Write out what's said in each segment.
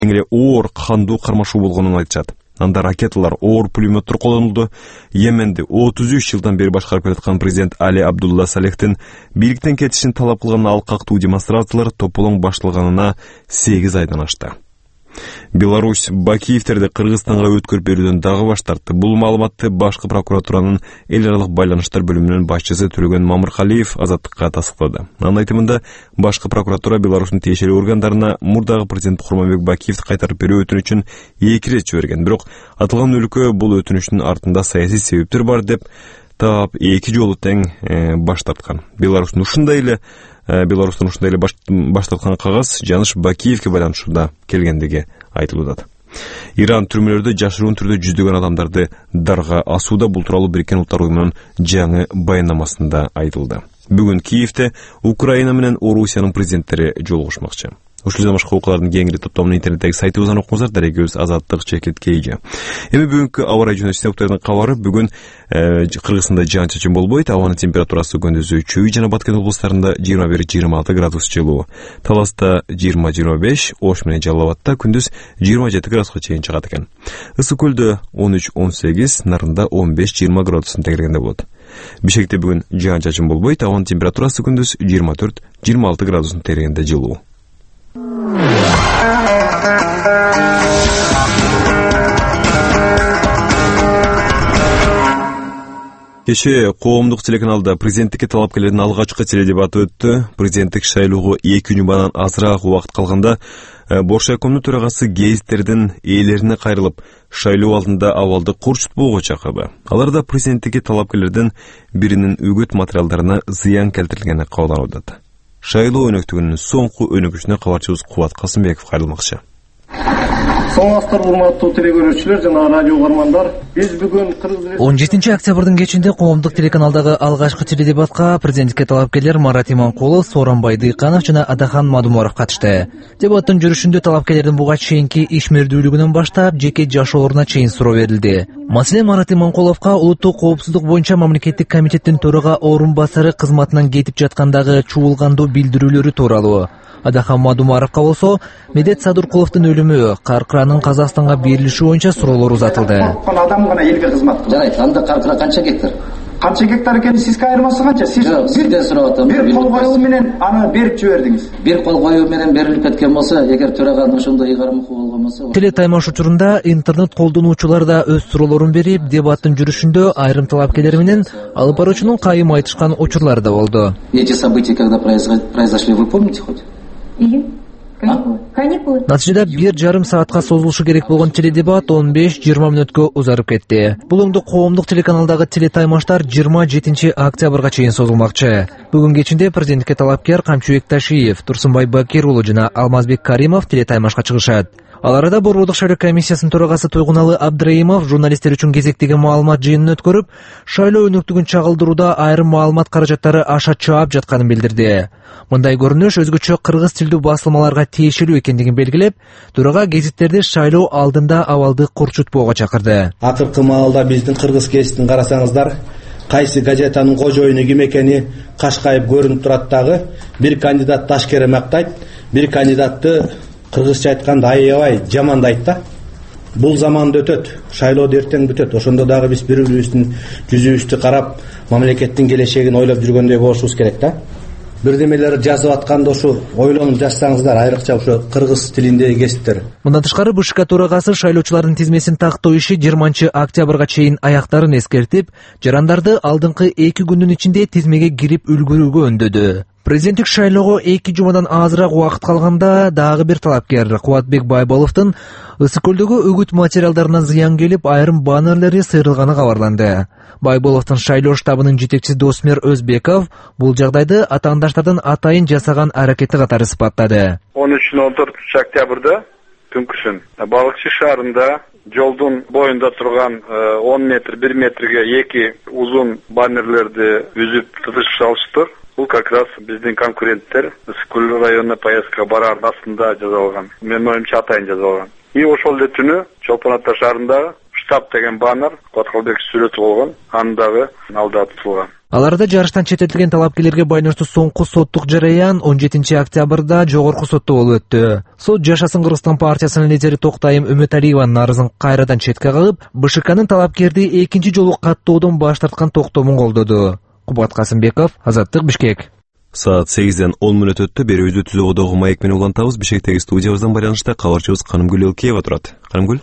эле оор кандуу кармашуу болгонун айтышат. Анда ракеталар, оор пулеметтер колдонулду. Йеменди 33 жылдан бери башкарып келаткан президент Али Абдулла Салехтин бийликтен кетишин талап кылган ал кактуу демонстрациялар тополоң башталганына 8 айдан ашты. Беларусь Бакиевтерди Кыргызстанга өткөрүп берүүдөн дагы баш тартты. Бул маалыматты башкы прокуратуранын эл аралык байланыштар бөлүмүнүн башчысы Төлөгөн Мамыркалиев Азаттыкка тастыктады. Анын айтымында башкы прокуратура Беларустун тиешелүү органдарына мурдагы президент Курманбек Бакиевди кайтарып берүү өтүнүчүн 2 ирет жиберген. Бирок аталган өлкө бул өтүнүчтүн артында саясий себептер бар деп таап 2 жолу тең баш тарткан. Беларустун ушундай эле баш тарткан кагаз Жаныш Бакиевге байланышында келгендиги айтылууда. Иран түрмөлөрдө жашыруун түрдө жүздөгөн адамдарды дарга асууда. Бул тууралуу Бириккен Улуттар уюмунун жаңы баяндамасында айтылды. Бүгүн Киевте Украина менен Орусиянын президенттери жолугушмакчы. Ушул башка окуялардын кеңири топтомун интернеттеги сайтыбыздан окуңуздар. Дарегөз Азаттык /KG. Эми бүгүнкү аба ырайы жөнүндө синоптиктердин кабары. Бүгүн Кыргызстанда жаан-чачын болбойт. Абанын температурасы күндүзү Чүй жана Баткен облустарында 21-26 градус жылуу. Таласта 20-25, Ош менен Жалал Абадта күндүз 27 градуска чейин чыгат экен. Ысык көлдө 13-18, Нарында 15-20 градустун тегерегинде болот. Бишкекте бүгүн жаан-чачын болбойт. Абанын температурасы күндүз 24-26 градустун тегерегинде жылуу. Кеше коомдук телеканалда президенттикке талапкерлердин алгачкы теледебаты өттү. Президенттик шайлоого 2 күнүнөн азыраак убакыт калганда Боршайкомдун төрагасы гезиттердин ээлерине кайрылып, шайлоо алдында абалды курчутпоого чакырды. Алар да президенттикке талапкерлердин биринин үгүт материалдарына зыян келтирилгени кабарланууда. Шайлоо өнөктүгүнүн соңку өнүгүшүнө кабарчыбыз Кубат Касымбеков кайрылмакчы. Соңастар урматтуу телекөрүүчүлөр жана радио угармандар, биз бүгүн 17 октябрдын кечинде коомдук телеканалдагы алгачкы теледебатка президенттикке талапкерлер Марат Иманкулов, Сооронбай Дыйканов жана Адахан Мадумаров катышты. Дебаттын жүрүшүндө талапкерлердин буга чейинки ишмердүүлүгүнөн баштап жеке жашоолоруна чейин суроо берилди. Маселен, Марат Иманкуловго улуттук коопсуздук боюнча мамлекеттик комитеттин төрага орун басары кызматынан кетип жаткандагы чуулгандуу билдирүүлөрү тууралуу, Адахан Мадумаровго болсо Медет Садыркуловдун өлүмү, Каркыранын Казакстанга берилиши боюнча суроолор узатылды. Адам гана элге кызмат кылат. Жарайт, анда Каркыра канча гектар? Канча гектар экени сизге айырмасы канча? Сиз сизден сурап атам. Бир кол коюу менен аны берип жибердиңиз. Бир кол коюу менен берилип кеткен болсо, эгер төраганын ошондой ыйгарымы болгон болсо. Теле таймаш учурунда интернет колдонуучулар да өз суроолорун берип, дебаттын жүрүшүндө айрым талапкерлер менен алып баруучунун кайым айтышкан учурлары да болду. Эти события когда произошли, вы помните хоть? Натыйжада 1,5 саатка созулушу керек болгон теледебат 15-20 мүнөткө узарып кетти. Бул оңдо коомдук телеканалдагы телетаймаштар 27 октябрга чейин созулмакчы. Бүгүн кечинде президенттикке талапкер Камчыбек Ташиев, Турсунбай Бакир уулу жана Алмазбек Каримов телетаймашка чыгышат. Ал арада Борбордук шайлоо комиссиясынын төрагасы Тойгуналы Абдраимов журналисттер үчүн кезектеги маалымат жыйынын өткөрүп, шайлоо өнөктүгүн чагылдырууда айрым маалымат каражаттары аша чаап жатканын билдирди. Мындай көрүнүш өзгөчө кыргыз тилдүү басылмаларга тиешелүү экендигин белгилеп, төрага гезиттерди шайлоо алдында абалды курчутпоого чакырды. Акыркы маалда биздин кыргыз гезитин карасаңыздар, кайсы газетанын кожоюну ким экени кашкайып көрүнүп турат дагы. Бир кандидат Ташкере мактайт, бир кандидатты кыргызча айтканда аябай жамандайт да. Бул заманда өтөт, шайлоо эртең бүтөт. Ошондо дагы биз бири-бирибиздин жүзүбүздү карап, мамлекеттин келечегин ойлоп жүргөндөй болушубуз керек да. Бирдемелер жазып атканда ушу ойлонуп жазсаңыздар, айрыкча ушу кыргыз тилиндеги гезиттер. Мындан тышкары БШК төрагасы шайлоочулардын тизмесин тактоо иши 20 октябрга чейин аяктарын эскертип, жарандарды алдыңкы 2 күндүн ичинде тизмеге кирип үлгүрүүгө өндөдү. Президенттик шайлоого 2 жумадан азыраак убакыт калганда дагы бир талапкер Кубатбек Байболовдун Ысык көлдөгү үгүт материалдарына зыян келип, айрым баннерлери сыйрылганы кабарланды. Байболовдун шайлоо штабынын жетекчиси Досмер Өзбеков бул жагдайды атаандаштардын атайын жасаган аракети катары сыпаттады. 13-14 октябрда түнкүсүн Балыкчы шаарында жолдун боюнда турган 10 метр 1 метрге 2 узун баннерлерди үзүп тытышып салышты. Бул как раз биздин конкуренттер Ысык көл районуна поездка барар астында жазылган. Менин оюмча атайын жазылган. И ошол эле түнү Чолпон Ата шаарындагы штаб деген баннер Куаткалбек сүрөтү болгон, андагы алдап тутулган. Аларда жарыштан четтетилген талапкерлерге байланыштуу соңку соттук жараян 17 октябрда жогорку сотто болуп өттү. Сот Жашасын Кыргызстан партиясынын лидери Токтайым Үмөталиеванын арызын кайрадан четке кагып, БШКнын талапкерди экинчи жолу каттоодон баш тарткан токтомун колдоду. Кубат Касымбеков, Азаттык, Бишкек. Saat 8'den 10 minut öttü. Beri özü tüzüğüdөгү маек менен улантабыз. Бишкектеги студиябыздан байланышта кабарчыбыз Канымгүл Элкеева турат. Канымгүл.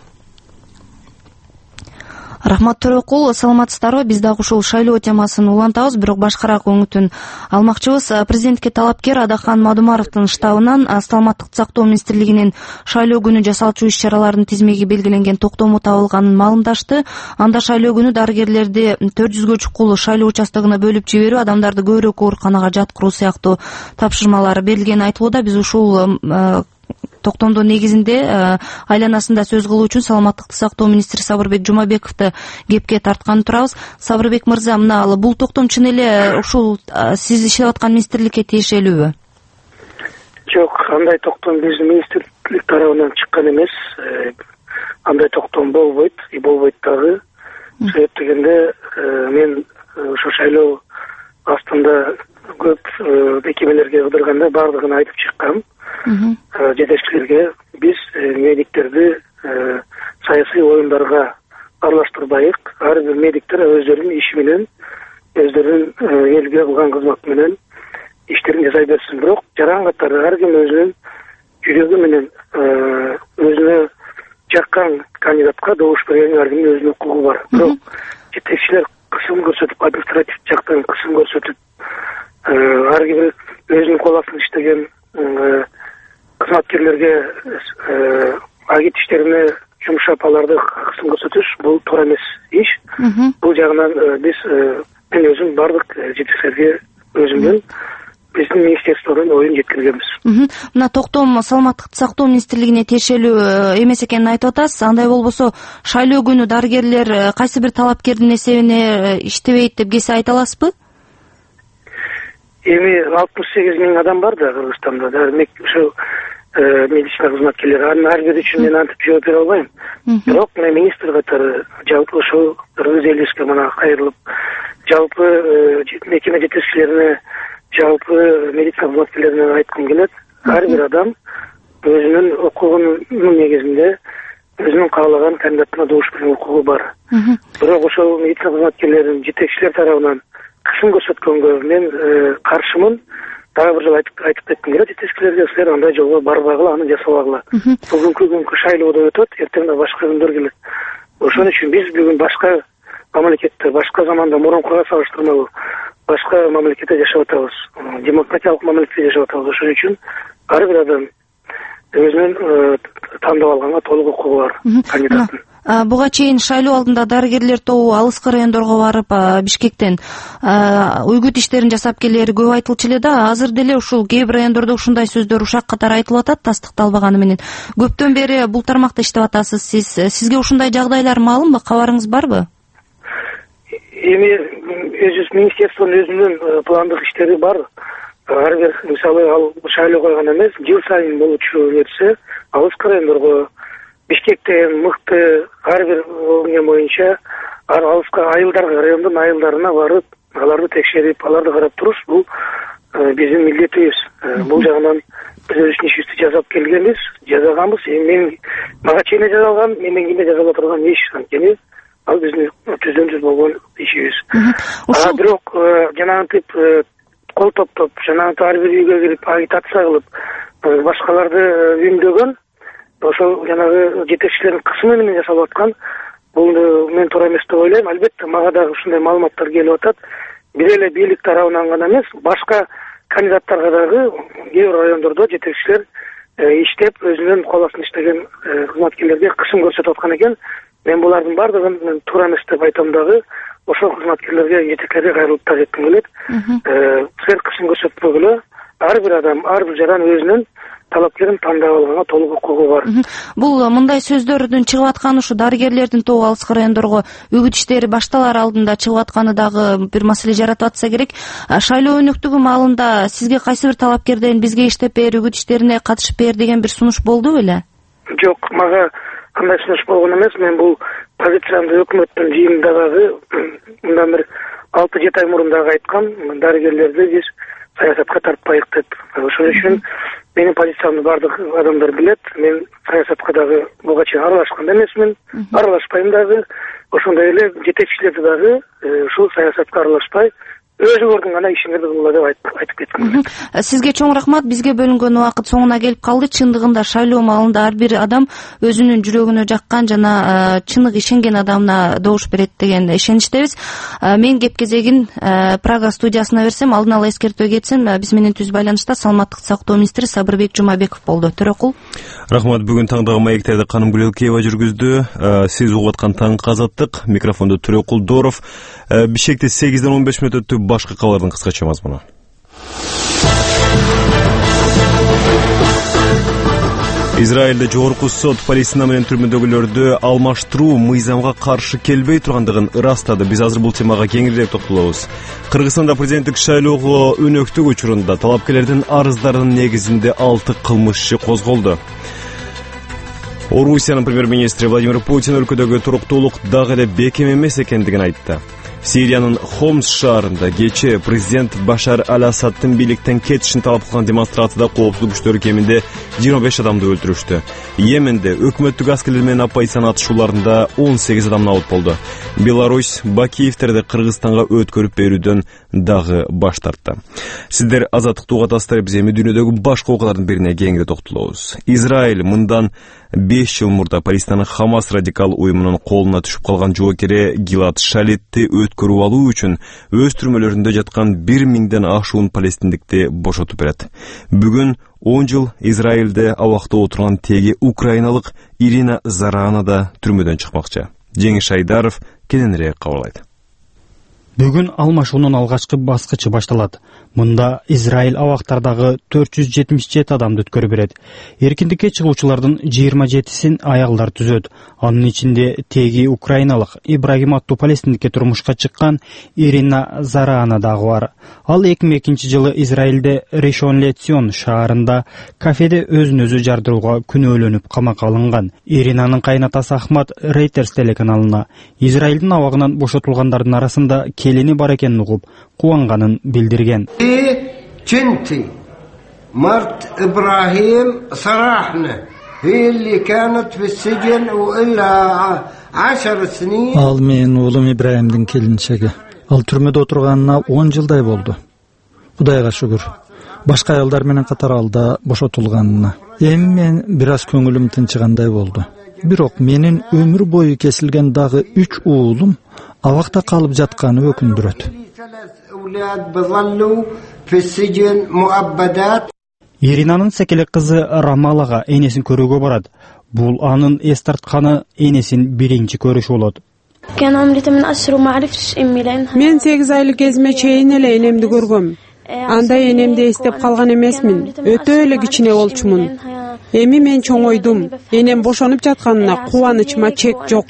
Рахмат Төрөкул, саламатсыздарбы? Биз дагы ушул шайлоо темасын улантабыз, бирок башкараак өңүтүн алмакчыбыз. Президентке талапкер Адахан Мадумаровдун штабынан Саламаттык сактоо министрлигинин шайлоо күнү жасалчу иш-чаралардын тизмеги белгиленген токтому табылганын маалымдашты. Анда шайлоо күнү дарыгерлерди 400гө чукул шайлоо участогуна бөлүп жиберүү, адамдарды көбүрөөк ооруканага жаткыруу сыяктуу тапшырмалар берилгени айтылууда. Биз ушул токтомдун негизинде айланасында сөз кылуу үчүн саламаттыкты сактоо министри Сабырбек Жумабековду кепке тарткан турабыз. Сабырбек мырза, мына бул токтом чын эле ушул сиз иштеп аткан министрликке тиешелүүбү? Жок, андай токтом биздин министрлик тарабынан чыккан эмес. Андай токтом болбойт дагы. Себеп дегенде мен ошо шайлоо астында көп бекемелерге кыдырганда бардыгын айтып чыккам. Жетекчилерге биз медиктерди саясий оюндарга аралаштырбайык. Ар бир медиктер өздөрүнүн иши менен, өздөрүнүн элге кылган кызматы менен иштерин жасай берсин. Бирок жаран катары ар ким өзүнүн жүрөгү менен өзүнө жаккан кандидатка добуш бергенге ар кимдин өзүнүн укугу бар. Бирок жетекчилер кысым көрсөтүп, административ жактан кысым көрсөтүп, ар ким өзүнүн кол астында иштеген кызматкерлерге агит иштерине жумшап аларды кысым көрсөтүш бул туура эмес иш. Бул жагынан биз мен өзүм бардык жетекчилерге өзүмдүн биздин министрликтин оюн жеткиргенбиз. Мына токтом саламаттыкты сактоо министрлигине тиешелүү эмес экенин айтып атасыз. Андай болбосо шайлоо күнү дарыгерлер кайсы бир талапкердин эсебине иштебейт деп кесе айта аласызбы? Эми 68 миң адам бар да Кыргызстанда. Ошо медицина кызматкерлери. Ар бири үчүн мен антип жооп бере албайм. Бирок мен министр катары жалпы ошо Кыргыз элибизге мына кайрылып, жалпы мекеме жетекчилерине, жалпы медицина кызматкерлерине айткым келет. Ар бир адам өзүнүн укугунун негизинде өзүнүн каалаган кандидатына добуш берүү укугу бар. Бирок ошол медицина кызматкерлеринин жетекчилер тарабынан кысым көрсөткөнгө мен каршымын. Дагы бир жолу айтып кетким келет жетекчилерге, силер андай жолго барбагыла, аны жасабагыла. Бүгүнкү күnkү шайлоодо өтөт, эртең да башка күндөр келет. Ошон үчүн биз бүгүн башка мамлекетте, башка заманда мурункуга салыштырмалуу башка мамлекетте жашап атабыз. Демократиялык мамлекетте жашап атабыз. Ошон үчүн ар бир адам өзүнүн тандап алганга толук укугу бар кандидаттын. Буга чейин шайлоо алдында дарыгерлер тобу алыскы райондорго барып, Бишкектен уйгут иштерин жасап келери көп айтылчу эле да. Азыр деле ушул кээ бир райондордо ушундай сөздөр ушак катары айтылып атат, тастыкталбаганы менен. Көптөн бери бул тармакта иштеп атасыз сиз. Сизге ушундай жагдайлар маалымбы, кабарыңыз барбы? Эми министрликтин өзүнүн пландык иштери бар. Ар бир мисалы ал шайлоого гана эмес, жыл сайын болчу нерсе алыскы райондорго, Бишкектен мыкты ар бир не боюнча алыска айылдарга, райондун айылдарына барып, аларды текшерип, аларды карап туруш бул биздин милдетибиз. Бул жагынан биз өзүбүздүн ишибизди жасап келгенбиз, жасаганбыз. Мен мага чейин жасалган, менен кийин жасала турган иш анткени ал биздин түздөн-түз болгон ишибиз. Бирок жанагынтип кол топтоп, жанагынтип ар бир үйгө кирип агитация кылып, башкаларды үндөгөн ошол жанагы жетекчилердин кысымы менен жасалып аткан бул мен туура эмес деп ойлойм. Албетте мага дагы ушундай маалыматтар келип атат. Бир эле бийлик тарабынан гана эмес, башка кандидаттарга дагы кээ бир райондордо жетекчилер иштеп, өзүнүн кол астында иштеген кызматкерлерге кысым көрсөтүп аткан экен. Мен булардын бардыгын туура эмес деп айтам дагы. Ошол кызматкерлерге, жетекчилерге кайрылып так этким келет. Силер кысым көрсөтпөгүлө. Ар бир адам, ар бир жаран өзүнүн талапкерин тандап алганга толук укугу бар. Бул мындай сөздөрдүн чыгып атканы ушу дарыгерлердин тобу алыскы райондорго үгүт иштери башталар алдында чыгып атканы дагы бир маселе жаратып атса керек. Шайлоо өнөктүгү маалында сизге кайсы бир талапкерден бизге иштеп бер, үгүт иштерине катышып бер деген бир сунуш болду беле? Жок, мага андай сунуш болгон эмес. Мен бул позициямды өкмөттүн жыйынында дагы мындан бир 6-7 ай мурун дагы айткам, дарыгерлерди биз саясатка тартпайык деп. Ошон үчүн менин позициямды бардык адамдар билет. Мен саясатка дагы буга чейин аралашкан эмесмин, аралашпайм дагы. Ошондой эле жетекчилерди дагы ушул саясатка аралашпай, өзүңөрдүн гана ишиңерди кылгыла деп айтып кеткем. Сизге чоң рахмат. Бизге бөлүнгөн убакыт соңуна келип калды. Чындыгында шайлоо маалында ар бир адам өзүнүн жүрөгүнө жаккан жана чыныгы ишенген адамына добуш берет деген ишеничтебиз. Мен кеп кезегин Прага студиясына берсем, алдын ала эскертүү кетсем, биз менен түз байланышта саламаттык сактоо министри Сабырбек Жумабеков болду. Төрөкул. Рахмат. Бүгүн таңдагы маектерди Канымгүл Элкеева жүргүздү. Сиз угуп аткан Таң Азаттык, микрофондо Төрөкул Доров. Бишкекте 8ден 15 мүнөт өттү. Башка кабардын кыскача мазмуну. Израилде жогорку сот Палестина менен түрмөдөгүлөрдү алмаштыруу мыйзамга каршы келбей тургандыгын ырастады. Биз азыр бул темага кеңирээк токтолобуз. Кыргызстанда президенттик шайлоого өнөктүк учурунда талапкерлердин арыздарынын негизинде 6 кылмышчы козголду. Орусиянын премьер-министри Владимир Путин өлкөдөгү туруктуулук дагы эле бекем эмес экендигин айтты. Сириянын Хомс шаарында кечээ президент Башар Аль-Асаддын бийликтен кетишин талап кылган демонстрацияда коопсуздук күчтөрү кеминде 25 адамды өлтүрүштү. Йеменде өкмөттүк аскерлер менен оппозициянын атышууларында 18 адам набыт болду. Беларусь Бакиевтерди Кыргызстанга өткөрүп берүүдөн дагы баш тартты. Сиздер Азаттыкты угатасыздар, биз эми дүйнөдөгү башка окуялардын бирине кеңири токтолобуз. Израиль мындан 5 жыл мурда Палестинанын Хамас радикал уюмунун колуна түшүп калган жоокери Гилад Шалитти өткөрүп алуу үчүн өз түрмөлөрүндө жаткан 1000ден ашуун палестиндикти бошотуп берет. Бүгүн 10 жыл Израилде абакта отурган теги украиналык Ирина Зарана да түрмөдөн чыкмакчы. Жеңиш Айдаров кененирээк кабарлайт. Бүгүн алмашуунун алгачкы баскычы башталат. Мында Израиль абактардагы 477 адамды өткөрүп берет. Эркиндикке чыгуучулардын 27син аялдар түзөт. Анын ичинде теги украиналык Ибрагим аттуу палестиндикке турмушка чыккан Ирина Зарана дагы бар. Ал 2002-жылы Израилде Ришон Ле-Цион шаарында кафеде өзүн өзү жардырууга күнөөлөнүп камакка алынган. Иринанын кайнатасы Ахмад Reuters телеканалына Израилдин абагынан бошотулгандардын арасында келини бар экенин угуп, кубанганын билдирген. جنتي مرت إبراهيم صراحنا هي اللي كانت في السجن وإلا 10 سنين. Ал менин уулум Ибраимдин келинчеги. Ал түрмөдө отурганына 10 жылдай болду. Кудайга шүгүр. Башка аялдар менен катар алда бошотулганына. Эми мен бир аз көңүлүм тынчыгандай болду. Бирок менин өмүр бою кесилген дагы 3 уулум абакта калып жатканы өкүндүрөт. Иринанын секелек кызы Рамалага энесин көрүүгө барат. Бул анын эс тартканы энесин биринчи көрүшү болот. Мен 8 айлык кезиме чейин эле энемди көргөм. Андай энемди эстеп калган эмесмин. Өтө эле кичине болчумун. Эми мен чоңойдум. Энем бошонуп жатканына кубанычыма чек жок.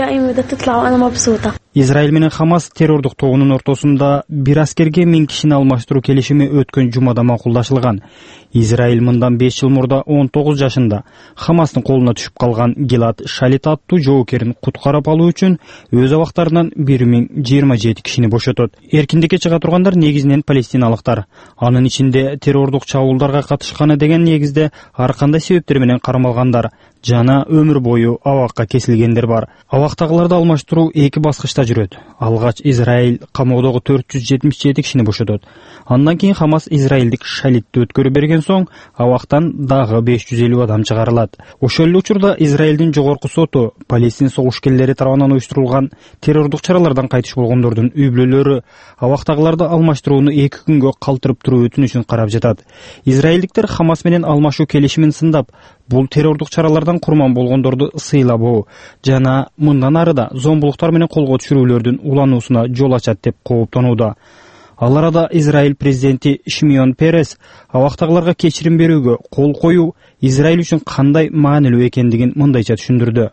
Израиль менен Хамас террордук тобунун ортосунда бир аскерге 1000 кишини алмаштыруу келишими өткөн жумада макулдашылган. Израиль мындан 5 жыл мурда 19 жашында Хамастын колуна түшүп калган Гилад Шалит аттуу жоокерин куткарып алуу үчүн өз абактарынан 1027 кишини бошотот. Эркиндикке чыга тургандар негизинен палестиналыктар. Анын ичинде террордук чабуулдарга катышканы деген негизде ар кандай себептер менен кармалгандар жана өмүр бою абакка кесилгендер бар. Абактагыларды алмаштыруу 2 баскычта жүрөт. Алгач Израиль камоодогу 477 кишини бошотот. Андан кийин Хамас Израилдик Шалитти өткөрүп берген соң абактан дагы 550 адам чыгарылат. Ошол эле учурда Израилдин жогорку соту Палестин согушкерлери тарабынан уюштурулган террордук чаралардан кайтыш болгондордун үй бүлөлөрү абактагыларды алмаштырууну 2 күнгө калтырып туруу өтүнүшүн карап жатат. Израилдиктер Хамас менен алмашуу келишимин сындап, бул террордук чаралардан курман болгондорду сыйлабоо жана мындан ары да зомбулуктар менен колго түшүрүүлөрдүн улануусуна жол ачат деп кооптонууда. Ал арада Израиль президенти Шимон Перес абактагыларга кечирим берүүгө кол коюу Израиль үчүн кандай маанилүү экендигин мындайча түшүндүрдү.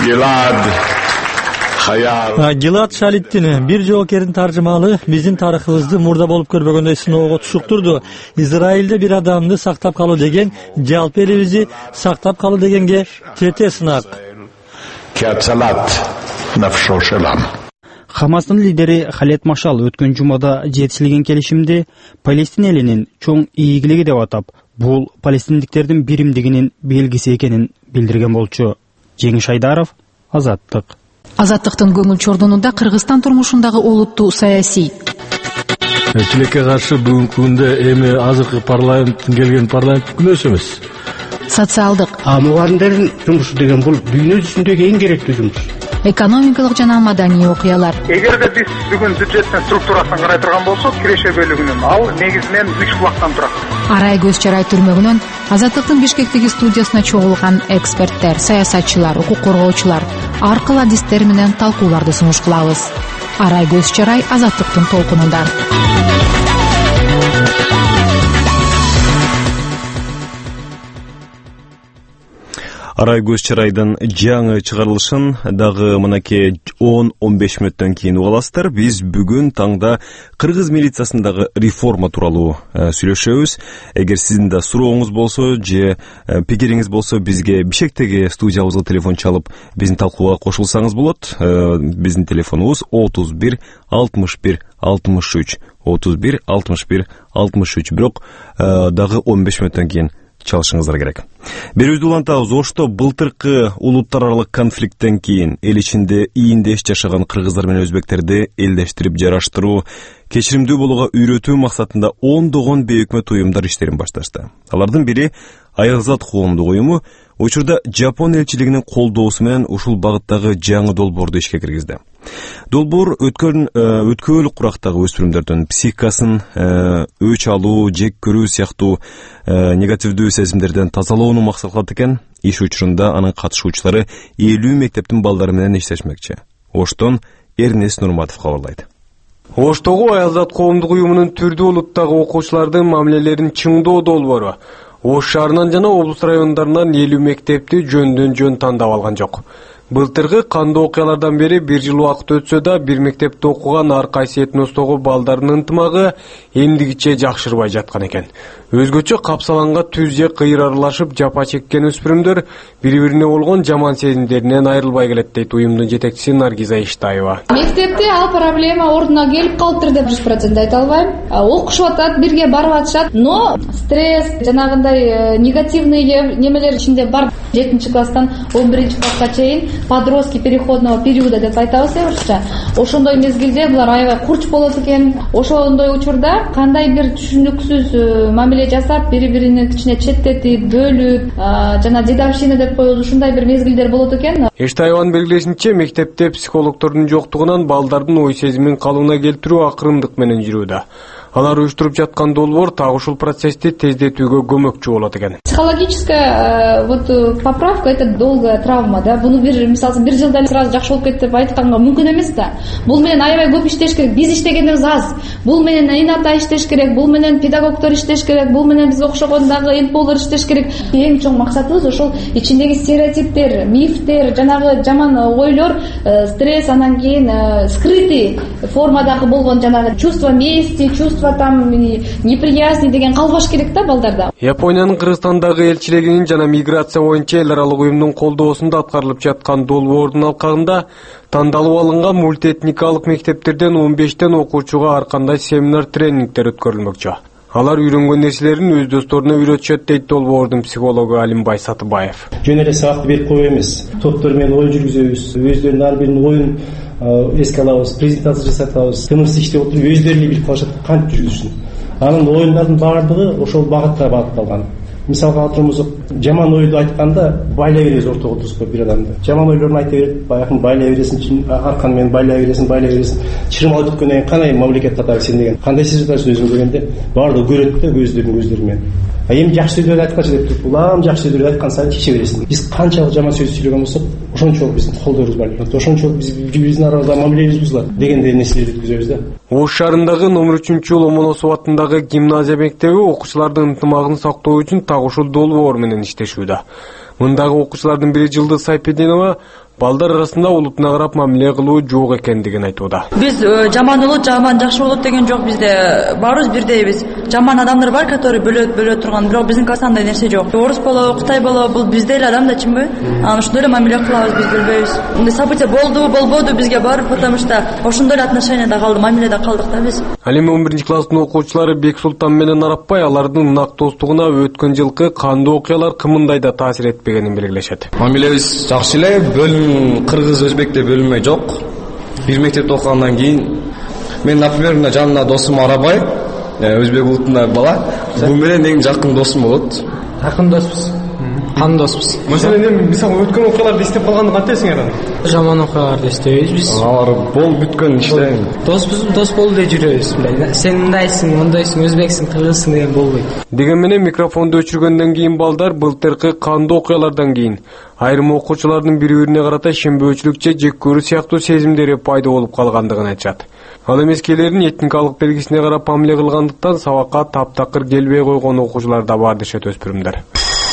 Гилад Шалиттин бир жоокердин таржымалы биздин тарыхыбызды мурда болуп көрбөгөндөй сыноого тушуктурду. Израилде бир адамды сактап калуу деген жалпы элибизди сактап калуу дегенге тете сынак. Хамастын лидери Халет Машал өткөн жумада жетишилген келишимди Палестин элинин чоң ийгилиги деп атап, бул палестиндиктердин биримдигинин белгиси экенин билдирген болчу. Жеңиш Айдаров, Азаттык. Азаттыктын көңүл чордонунда Кыргызстан турмушундагы олуттуу саясий. Тилекке каршы бүгүнкү күндө эми азыркы парламенттин келген парламент күнөөсү эмес. Социалдык. Мугалимдердин жумушу деген бул дүйнө жүзүндөгү эң керектүү жумуш. Экономикалык жана маданий окуялар. Эгерде биз бүгүн бюджеттин структурасын карай турган болсок, киреше бөлүгүнүн ал негизинен 3 булактан турат. Арай көз чарай түрмөгүнөн Азаттыктын Бишкектеги студиясына чогулган эксперттер, саясатчылар, укук коргоочулар ар кыл адистер менен талкууларды сунуш кылабыз. Арай көз чарай Азаттыктын толкунунда. Арай көз чарайдын жаңы чыгарылышын дагы мынакей 10-15 мүнөттөн кийин угаласыздар. Биз бүгүн таңда кыргыз милициясындагы реформа тууралуу сүйлөшөбүз. Эгер сиздин да сурооңуз болсо же пикириңиз болсо, бизге Бишкектеги студиябызга телефон чалып, биздин талкууга кошулсаңыз болот. Биздин телефонубуз 31 61 63 31 61 63. Бирок дагы 15 мүнөттөн кийин чалышыңыздар керек. Берүүбүздү улантабыз. Ошто былтыркы улуттар аралык конфликттен кийин эл ичинде ийиндеш жашаган кыргыздар менен өзбектерди элдештирип жараштыруу, кечиримдүү болууга үйрөтүү максатында ондогон бейөкмөт уюмдар иштерин башташты. Алардын бири Аягзат коомдук уюму учурда Жапон элчилигинин колдоосу менен ушул багыттагы жаңы долбоорду ишке киргизди. Долбоор өткөл курактагы өспүрүмдөрдүн психикасын өч алуу, жек көрүү сыяктуу негативдүү сезимдерден тазалоону максат кылат экен. Иш учурунда анын катышуучулары 50 мектептин балдары менен иштешмекчи. Оштон Эрнест Нурматов кабарлайт. Оштогу Аягзат коомдук уюмунун түрдүү улуттагы окуучулардын мамилелерин чыңдоо долбоору Ош шаарынан жана облус райондарынан 50 мектепти жөндөн-жөн тандап алган жок. Былтыркы кандуу окуялардан бери 1 жыл убакыт өтсө да, бир мектепте окуган ар кайсы этностогу балдардын ынтымагы эмдигиче жакшырбай жаткан экен. Өзгөчө капсаланга түз же кыйыр аралашып жапа чеккен өспүрүмдөр бири-бирине болгон жаман сезимдеринен айрылбай келет дейт уюмдун жетекчиси Наргиза Иштаева. Мектепте ал проблема ордуна келип калыптыр деп 100% айта албайм. Окушуп атат, бирге барып атышат, но стресс, жанагындай негативный немелер ичинде бар. 7-класстан 11-класска чейин подростки переходного периода деп айтабыз орусча. Ошондой мезгилде булар аябай курч болот экен. Ошондой учурда кандай бир түшүнүксүз мамиле жасап, бири-биринин ичине четтетип, бөлүп, жана дедовщина деп коебуз, ушундай бир мезгилдер болот экен. Иштаеванын белгилешинче, мектепте психологдордун жоктугунан балдардын ой сезимин калыбына келтирүү акырындык менен жүрүүдө. Алар уюштуруп жаткан долбоор так ушул процессти тездетүүгө көмөкчү болот экен. Психологическая поправка — это долгая травма, да. Буну мисалы 1 жылда сразу жакшы болуп кетти деп айтканга мүмкүн эмес да. Бул менен аябай көп иштеш керек. Биз иштегенибиз аз. Бул менен ината иштеш керек, бул менен педагогдор иштеш керек, бул менен бизге окшогон дагы НПОлор иштеш керек. Эң чоң максатыбыз ошол ичиндеги стереотиптер, мифтер, жанагы жаман ойлор, стресс, анан кийин скрытый формадагы болгон жанагы чувство мести, чувство там неприязни деген калбаш керек да балдарда. Япониянын Кыргызстандагы элчилигинин жана миграция боюнча эл аралык уюмдун колдоосунда аткарылып жаткан долбоордун алкагында тандалып алынган мультиэтникалык мектептерден 15тен окуучуга ар кандай семинар тренингдер өткөрүлмөкчү. Алар үйрөнгөн нерселерин өз досторуна үйрөтүшөт дейт долбоордун психологу Алимбай Сатыбаев. Жөн эле сабакты берип коюу эмес. Топтор менен ой жүргүзөбүз. Өздөрүнүн ар биринин оюн эске алабыз, презентация жасатабыз. Тынымсыз иштеп отуруп өздөрү эле билип калышат кантип жүргүзүшүн. Анын оюндардын баардыгы ошол багытта багытталган. Мисалга алып жаман ойду айтканда байлай беребиз ортого отургузуп бир адамды. Жаман ойлорун айта берет, баягы байлай бересиң, аркан менен байлай бересиң. Чырмалып өткөндөн кийин кандай мамлекет катабы сен деген. Кандай сезип атасың өзүң дегенде баардыгы көрөт да көздөрүн менен. Эми жакшы сөздөрдү айтканчы деп туруп, улам жакшы сөздөрдү айткан сайын чече бересиң. Биз канчалык жаман сөз сүйлөгөн болсок, ошончолук биздин колдорубуз бар. Ошончолук биздин арабызда мамилебиз бузулат дегендей нерселерди өткүзөбүз да. Ош шаарындагы номер 3 Ломоносов атындагы гимназия мектеби окуучулардын ынтымагын сактоо үчүн так ушул долбоор менен иштешүүдө. Мындагы окуучулардын бири Жылдыз Сайпединова балдар арасында улутуна карап мамиле кылуу жок экендигин айтууда. Биз жаман болот, жакшы болот деген жок. Бизде баарыбыз бирдейбиз. Жаман адамдар бар, которые бөлө турган, бирок биздин класста андай нерсе жок. Орус болобу, Кытай болобу, бул бизде эле адам да, чынбы? Анан ошондой эле мамиле кылабыз, биз билбейбиз. Мындай события болбоду бизге бар, потому что ошондой эле отношенияда калды, мамиледе калдык да биз. Ал эми 11-класстын окуучулары Бексултан менен Арапбай алардын нак достугуна өткөн жылкы кандуу окуялар кымындай да таасир этпегенин белгилешет. Мамилебиз жакшы эле, кыргыз өзбекте бөлүнмөй жок. Бир мектепте окугандан кийин мен, например, мына жанымда досум Арабай, өзбек улутунда бала. Бул менен эң жакын досум болот. Жакын доспуз. Кан доспуз. Маселен эми мисалы өткөн окуяларды эстеп калганды кантесиңер? Жаман окуяларды эстебейбиз биз. Алар болуп бүткөн иште. Дос болду деп жүрөбүз. Сен мындайсың, мындайсың, өзбексиң, кыргызсың деген болбойт. Деген менен микрофонду өчүргөндөн кийин балдар былтыркы кандуу окуялардан кийин айрым окуучулардын бири-бирине карата ишенбөөчүлүк же жек көрүү сыяктуу сезимдери пайда болуп калгандыгын айтышат. Ал эмескелердин этникалык белгисине карап мамиле кылгандыктан сабакка таптакыр келбей койгон окуучулар да бар дешет өспүрүмдөр.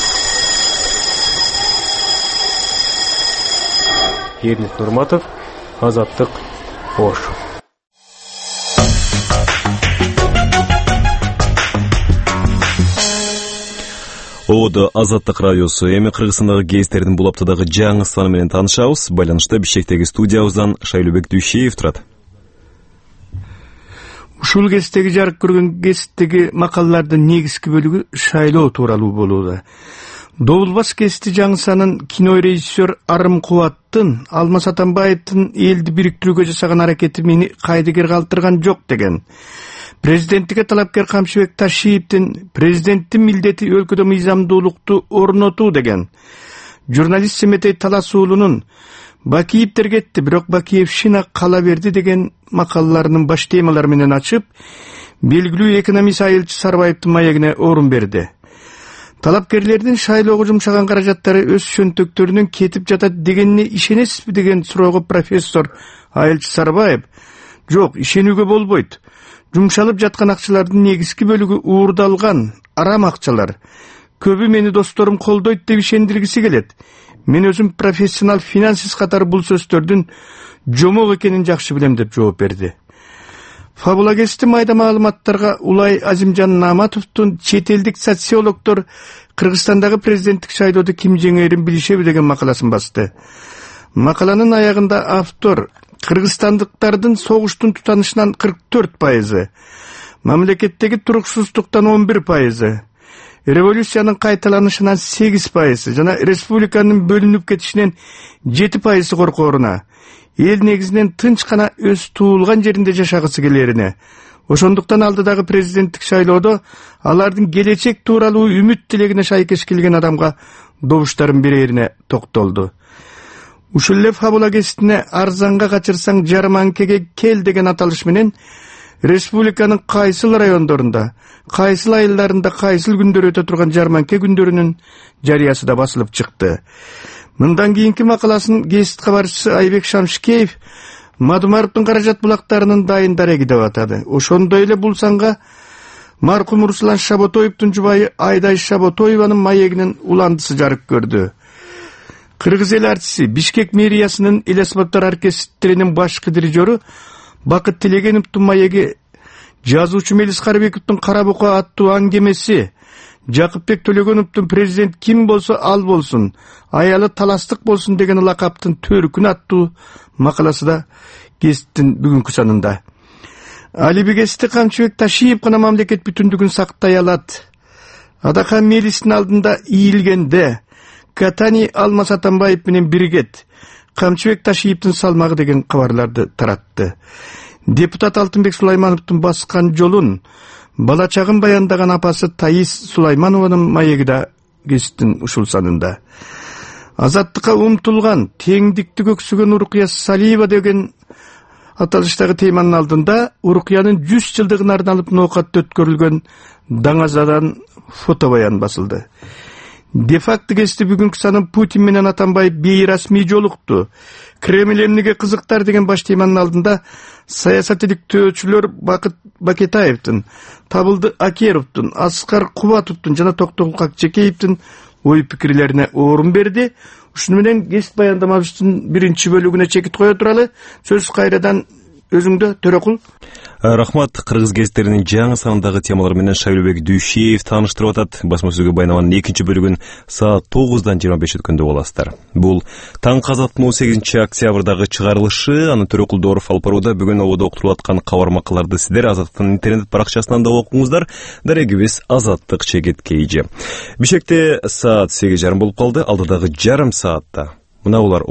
Ернет Нурматов, Азаттык, Ош. Оодо Азаттык радиосу. Эми Кыргызстандагы гезиттердин бул аптадагы жаңы саны менен таанышабыз. Байланышта Бишкектеги студиябыздан Шайлообек Дүйшеев турат. Ушул гезиттеги жарык көргөн гезиттеги макалалардын негизги бөлүгү шайлоо тууралуу болууда. Добулбас гезити жаңы санын кино режиссер Арым Кубаттын Алмаз Атамбаевдин элди бириктирүүгө жасаган аракети мени кайдыгер калтырган жок деген. Президенттикке талапкер Камчыбек Ташиевдин президенттин милдети өлкөдө мыйзамдуулукту орнотуу деген. Журналист Семетей Таласуулунун Бакиевдер кетти, бирок Бакиевшина кала берди деген макалаларынын баш темалары менен ачып, белгилүү экономист Айылчы Сарбаевдин маегине орун берди. Талапкерлердин шайлоого жумшаган каражаттары өз шөнтөктөрүнөн кетип жатат дегенине ишенесизби деген суроого профессор Айылчы Сарбаев: "Жок, ишенүүгө болбойт. Жумшалып жаткан акчалардын негизги бөлүгү уурдалган арам акчалар. Көбү мени досторум колдойт деп ишендиргиси келет. Мен өзүм профессионал финансист катары бул сөздөрдүн жомок экенин жакшы билем" деп жооп берди. Фабула гезити майда маалыматтарга Улай Азимжан Наматовдун чет элдик социологдор Кыргызстандагы президенттик шайлоодо ким жеңээрин билишеби деген макаласын басты. Макаланын аягында автор кыргызстандыктардын согуштун тутанышынан 44%, мамлекеттеги туруксуздуктан 11%, революциянын кайталанышынан 8% жана республиканын бөлүнүп кетишинен 7% коркооруна, эл негизинен тынч гана өз туулган жеринде жашагысы келерине, ошондуктан алдыдагы президенттик шайлоодо алардын келечек тууралуу үмүт тилегине шайкеш келген адамга добуштарын берерине токтолду. Ушул эле Фабула гезитине арзанга качырсаң жарманкеге кел деген аталыш менен республиканын кайсыл райондорунда, кайсыл айылдарында, кайсыл күндөр өтө турган жарманке күндөрүнүн жарыясы да басылып чыкты. Мындан кийинки макаласын гезит кабарчысы Айбек Шамшикеев Мадумаровдун каражат булактарынын дайын дареги деп атады. Ошондой эле бул санга маркум Руслан Шаботоевдун жубайы Айдай Шаботоеванын маегинин уландысы жарык көрдү. Кыргыз эл артиси Бишкек мэриясынын эл аспаптар оркестринин башкы дирижеру Бакыт Тилегеновдун маеги, жазуучу Мелис Карыбековдун Кара бука аттуу аңгемеси, Жакыпбек Төлөгөновдун президент ким болсо ал болсун, аялы таластык болсун деген лакаптын төркүн аттуу макаласы да гезиттин бүгүнкү санында. Алиби гезити Камчыбек Ташиев гана мамлекет бүтүндүгүн сактай алат. Адахан Мелистин алдында ийилгенде Катани Алмаз Атамбаев менен биригет Камчыбек Ташиевдин салмагы деген кабарларды таратты. Депутат Алтынбек Сулаймановдун баскан жолун бала чагын баяндаган апасы Таис Сулайманованын маеги да гезиттин ушул санында. Азаттыкка умтулган, теңдикти көксөгөн Урукия Салиева деген аталыштагы теманын алдында Урукиянын 100 жылдыгына арналып ноокатта өткөрүлгөн даңазадан фото баян басылды. Де-факто гезити бүгүнкү санын Путин менен Атамбаев бейрасмий жолукту. Кремль эмнеге кызыктар деген баш теманын алдында саясат иликтөөчүлөр Бакыт Бакетаевдин, Табылды Акеровдун, Аскар Кубатовдун жана Токтогул Какчекеевдин ой пикирлерине орун берди. Ушуну менен кесип баяндамабыздын биринчи бөлүгүнө чекит кое туралы. Сөз кайрадан өзүңдө, Төрөкул. Рахмат. Кыргыз гезиттеринин жаңы санындагы темалар менен Шайлообек Дүйшиев тааныштырып атат. Басма сөзгө байнаманын экинчи бөлүгүн саат 9-дан 25 өткөндө боласыздар. Бул таң казаттын 18 октябрдагы чыгарылышы. Аны Төрөкул Дооров алып барууда. Бүгүн ободо уктурулуп аткан кабар макалаларды сиздер Азаттыктын интернет баракчасынан да окуңуздар. Дарегибиз Азаттык чегет кейжи. Бишкекте саат 8:30 болуп калды. Алдыдагы жарым саатта мына улар